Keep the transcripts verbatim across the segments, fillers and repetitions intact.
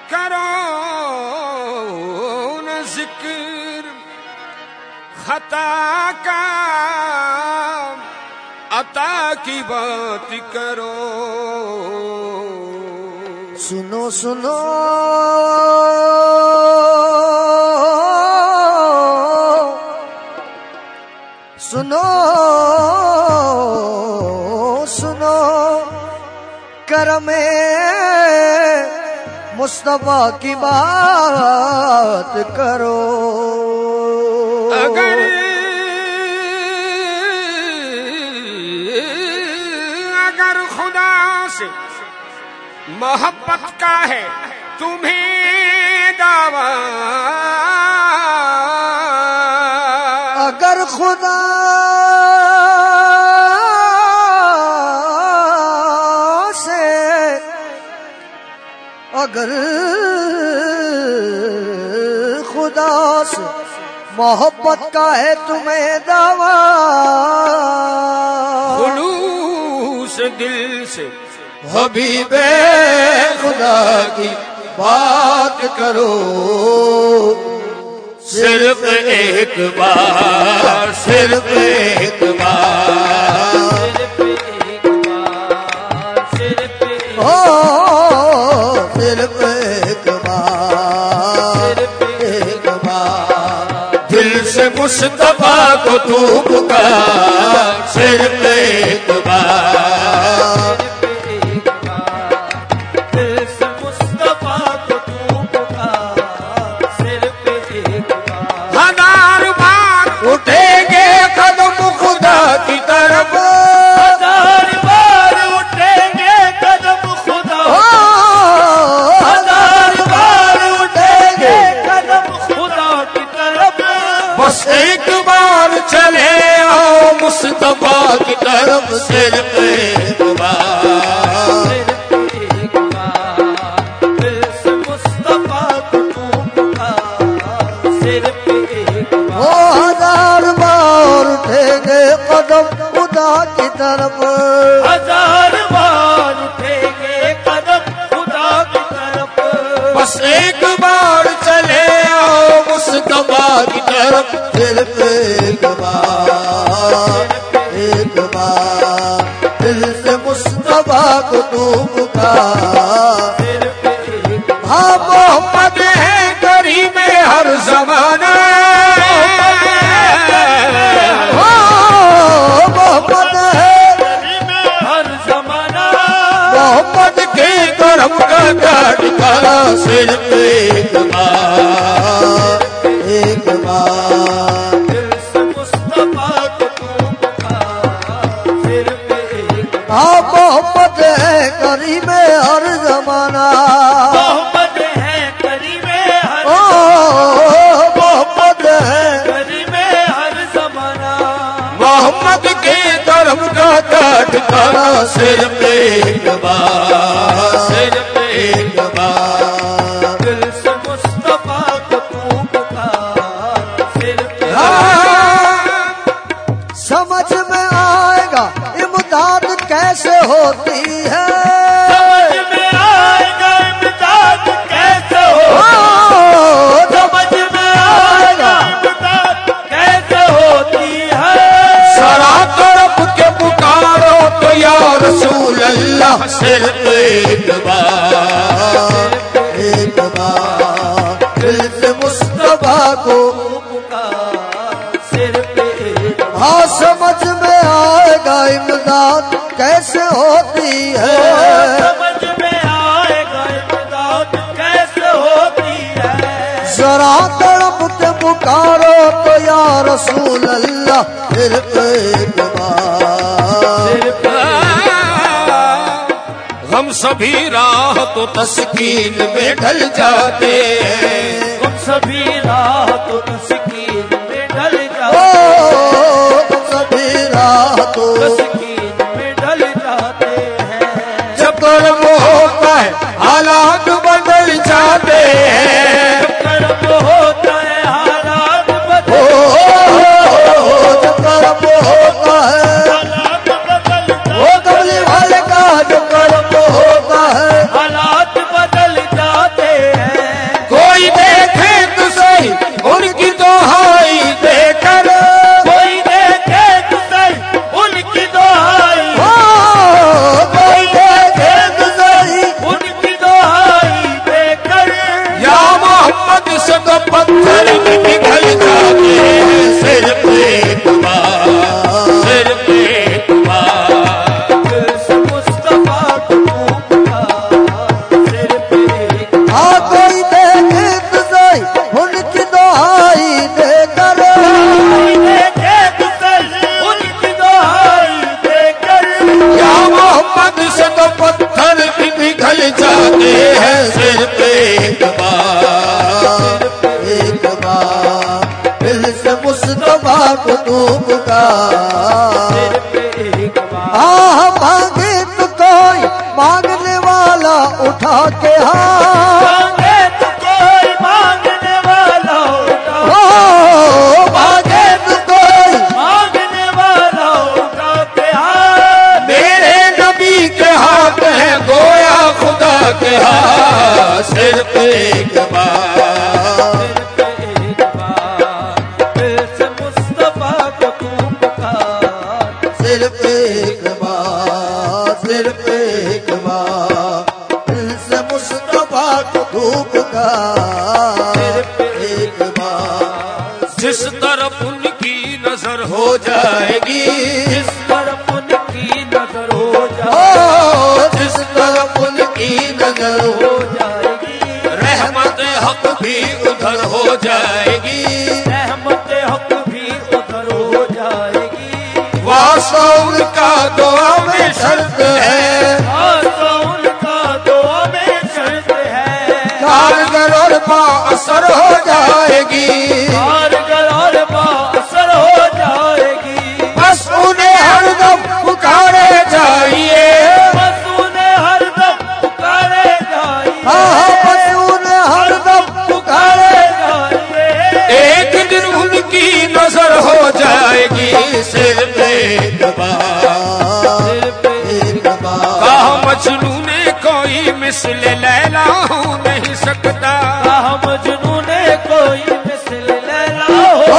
करो न जिक्र खता का, अता की बात करो। सुनो सुनो सुनो सुनो करमे मुस्तफा की बात करो। अगर अगर खुदा से मोहब्बत का है तुम्हें दावा, अगर खुदा से अगर खुदा से मोहब्बत का है तुम्हें दावा, खुलूस दिल से हबीबे खुदा की बात करो। सिर्फ एक बार, सिर्फ एक बार, हो सिर्फ एक बार, एक बार दिल से मुस्तफा को तू पुकार। सिर्फ एक बार, उठेंगे कदम खुदा की तरफ, हजार बार उठेंगे कदम खुदा, हजार बार उठेंगे कदम खुदा की तरफ। बस एक बार चले आओ मुस्तफा की तरफ। सिर्फ एक बार, कदम खुदा की तरफ, हजार बार उठेंगे कदम खुदा की तरफ। बस एक बार चले आओ मुस्तफा की तरफ। सिर्फ एक बार, एक बार दिल से मुस्तफा को तू पुकार। हाँ मोहम्मद है करीम हर जमाना, मोहम्मद है हर जमाना, मोहम्मद के करम का ठिकाना। सिर्फ एक बार, एक बार दिल से मुस्तफा को तू पुकार। सिर्फ एक हाँ मोहम्मद है करीम हर जमाना, मोहम्मद है करीम हर, ओ मोहम्मद है करीम हर जमाना, मोहम्मद के करम का ठिकाना। सिर्फ एक बार, सिर्फ एक बार दिल से मुस्तफा को तू पुकार। सिर्फ समझ में आएगा इमदाद कैसे होती है, समझ में आएगा इमदाद कैसे हो, समझ में आएगा इमदाद कैसे होती है। सरा तरफ के पुकारो तो या रसूल अल्लाह। सिर्फ एक बार, एक बार दिल से मुस्तफा को पुकार। सिर्फ एक हाँ समझ में आएगा इमदाद कैसे होती है, समझ में आएगा इमदाद कैसे होती है। जरा तड़प के पुकारो तो या रसूल अल्लाह। सिर्फ एक बार, सिर्फ हम सभी राह तो तस्कीन में ढल जाते हैं, तुम सभी राह तो तस्कीन में ढल ओ जाते, सभी राह तो तस्कीन में ढल जाते हैं। जब कर्म होता है हालात बदल जाते हैं, कर्म होता है हालात ओ बदल, जब कर्म होता है हालात बदल, वो कमली वाले का जो कर्म होता है। हालात बदल जाते हैं। सिर्फ एक बार, सिर्फ एक बार दिल से मुस्तफा को तू पुकार। सिर्फ एक बार, सिर्फ एक बार दिल से मुस्तफा को तू पुकार। सिर्फ एक बार जिस तरफ उनकी नजर हो हो जाएगी, जिस तरफ उनकी नजर हो जाए, ओ जिस तरफ उनकी नजर हो, हो जाएगी रहमत हक भी उधर हो जाएगी। रहमत हक भी उधर हो जाएगी। वास्ता उनका दुआ में शर्त है, आशा उनका दुआ में शर्त है। कारगर और बाअसर हो जाएगी। कारगर और बाअसर हो जाएगी। बस उन्हें हरदम पुकारे जाइए, बस उन्हें हरदम पुकारे जाइए। हाँ बस उन्हें हरदम पुकारे। जाइए एक दिन उनकी नजर हो जाएगी। सिर्फ एक बार, सिर्फ एक बार कहा मजनू ने कोई मिसल लैला हो नहीं सकता। मजनू ने कोई मिसल लैला हो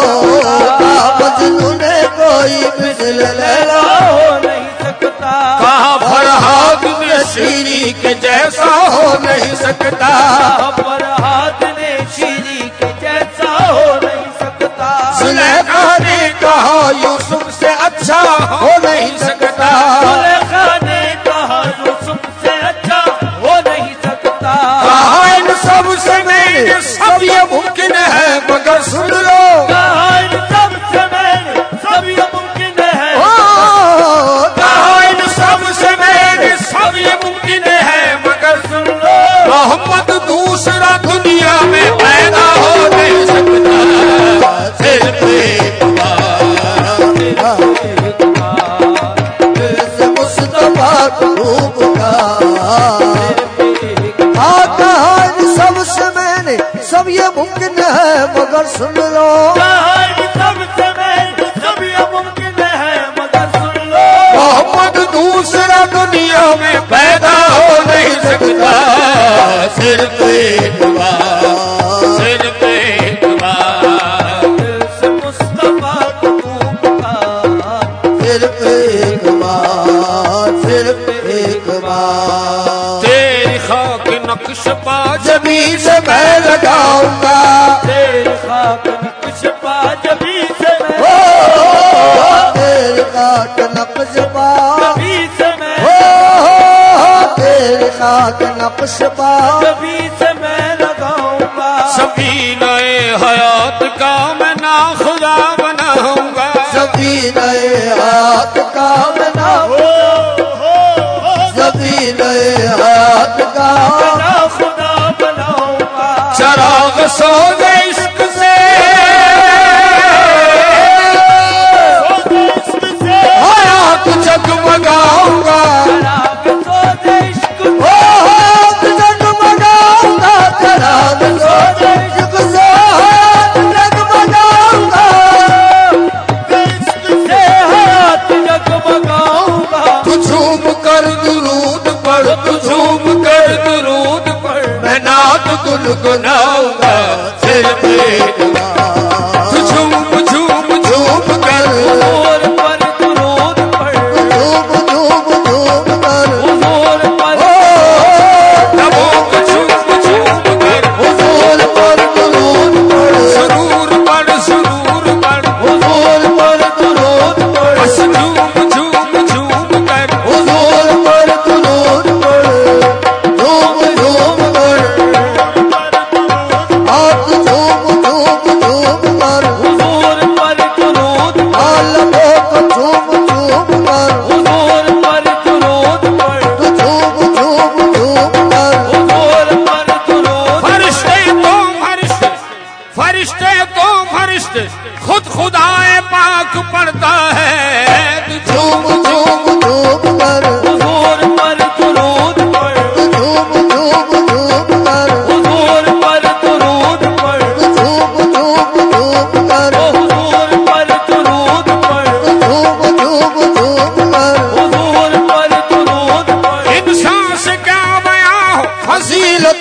मजनू ने कोई मिसल लैला हो नहीं सकता। कहा फरहाद में शीरी के जैसा हो नहीं सकता। पर हाथ ने शीरी के जैसा हो नहीं सकता। सुलेखा ने कहा यूसुफ से अच्छा हो नहीं सकता। सुलेखा ने कहा यूसुफ से अच्छा हो नहीं सकता। कहा इन सब से मैंने सब ये मुमकिन है मगर सुन लो, कहा इन सब से मैंने सब ये मुमकिन है। ओ कहा इन सब से मैंने सब ये मुमकिन है मगर सुन लो मोहम्मद दूसरा दुनिया में पैदा हो नहीं सकता। सिर्फ एक बार एक बार दिल से मुस्तफा को पुकार। कहा इन सब से मैंने सब ये मुमकिन है मगर सुन लो, कहा इन सब से मैंने सब ये मुमकिन है मगर सुन लो मोहम्मद दूसरा दुनिया में पैदा हो नहीं सकता। सिर्फ एक बार, सिर्फ एक बार दिल से मुस्तफा को तू पुकार। सिर्फ एक बार, सिर्फ एक बार तेरी खाक नक्श पा जमीन से मैं लगाऊंगा। तेरे खाक नक्श पा जबी से मैं, ओ तेरे खाक नक्श पा, जबी से मैं, ओ तेरे खाक नक्श पा जबी से मैं लगाऊंगा। सभी नए हयात का मैं ना खुदा बनाऊंगा। सभी नए हाथ का बना, हो हो हो सभी नए हाथ का ना खुदा बनाऊंगा। चराग सो गए इश्क से इश्क से हयात जगमगाऊंगा। राग सो दे इश्क ओ हाथ जगमगाऊंगा, चराग सो दे इश्क से हाथ जगमगाऊंगा। से हयात जगमगाऊंगा। तू झूम कर दुरूद पढ़, तू झूम कर दुरूद पढ़, मैं नात गुनगुनाऊंगा। सिर्फ एक बार तू झूम झूम झूम कर हुजूर पर दुरूद पढ़, धूम धूम धूम कर, हुजूर पर नबों को झूम झूम कर, हुजूर पर दुरूद पढ़, सुरूर पढ़ सुरूर पढ़, हुजूर पर दुरूद पढ़। बस झूम झूम झूम कर, हुजूर पर दुरूद पढ़, धूम धूम कर, हाथ झूम झूम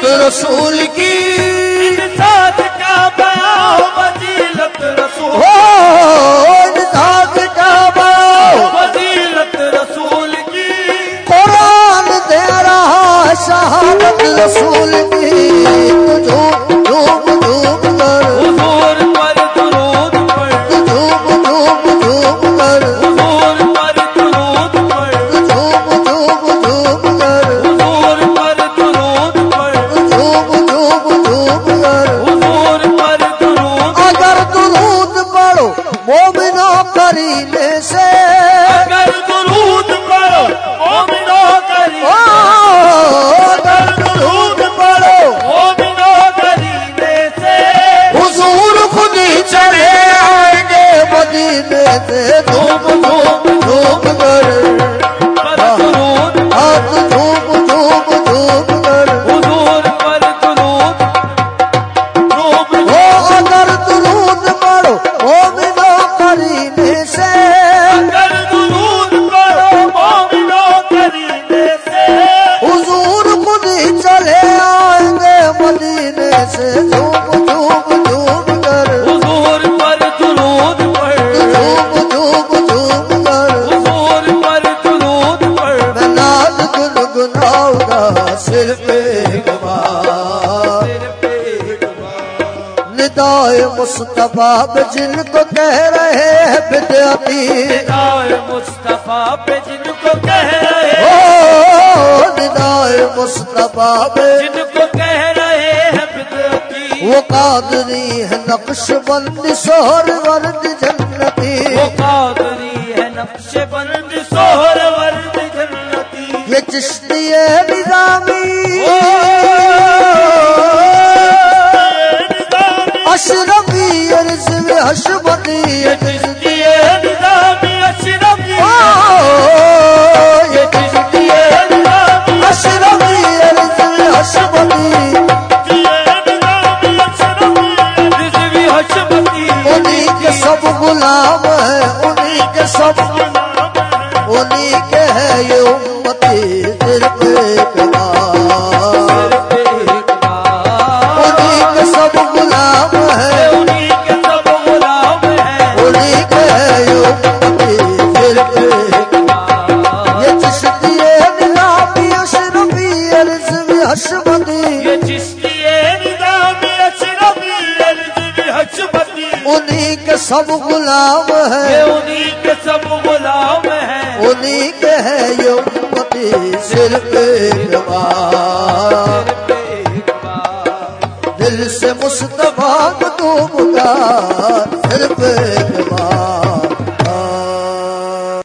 रसूल की साथ का बयां फजीलत रसूल हो साथ का बयां फजीलत रसूल की कुरान दे रहा शहादत रसूल की झूम झूम झूम कर हुजूर पर दुरूद पढ़ झूम झूम झूम कर हुजूर पर दुरूद पढ़ झूम झूम झूम कर हुजूर पर दुरूद पढ़ झूम झूम झूम कर हुजूर पर दुरूद अगर दुरूद पढ़ो मोमिनो करीने से अगर दुरूद पढ़ो मोमिनो करीने अगर दुरूद पढ़ो मोमिनो करीने से हुजूर खुद ही चले आएंगे मदीने से धूम धूम धूम कर पर दुरूद हाथ धूम धूम धूम कर हुजूर पर दुरूद खूब हो अगर दुरूद पढ़ो मोमिनो करीने से अगर दुरूद पढ़ो मोमिनो करीने से हुजूर खुद ही चले आएंगे मदीने से धूम धूम धूम कर हुजूर पर दुरूद पढ़ धूम धूम धूम कर हुजूर पर दुरूद पढ़ मैं नाद गुनगुनाऊंगा सिर पे गवार सिर पे गवार निदाए मुस्तफा पे जिनको कह रहे हैं बिदअती निदाए मुस्तफा पे जिनको कह रहे ओ निदाए मुस्तफा पे जिनको कह रहे हैं बिदअती वो कादरी है नक्शबंदी सोहर वर्द जन्नती वो कादरी है नक्शबंद सोहर वर्द जन्नती ये चिश्ती है निजामी अशरफी रिज़्क़ हशमती ये चिश्ती ये निजामी अशरफी ओ ये चिश्ती है निजामी अशरफी रिज़्क़ हशमती ये निजामी अशरफी रिज़वी हशमती उन्हीं के सब गुलाम है उन्हीं के सब उन्हीं के है ये उम्मती सिर पे कमाल उन्हीं के सब गुलाम है उन्हीं के सब गुलाम हैं उन्हीं के है ये उम्मती सिर पे ये चिश्ती निज़ामी अशरफी रिज़वी हशमती ये चिश्ती निजामी अशरफी रिज़वी हशमती उन्हीं के सब गुलाम ये है उन्हीं के सब गुलाम हैं उन्हीं के है ये उम्मती सिर पे कमाल दिल से मुस्तफा को तू पुकार सिर पे कमाल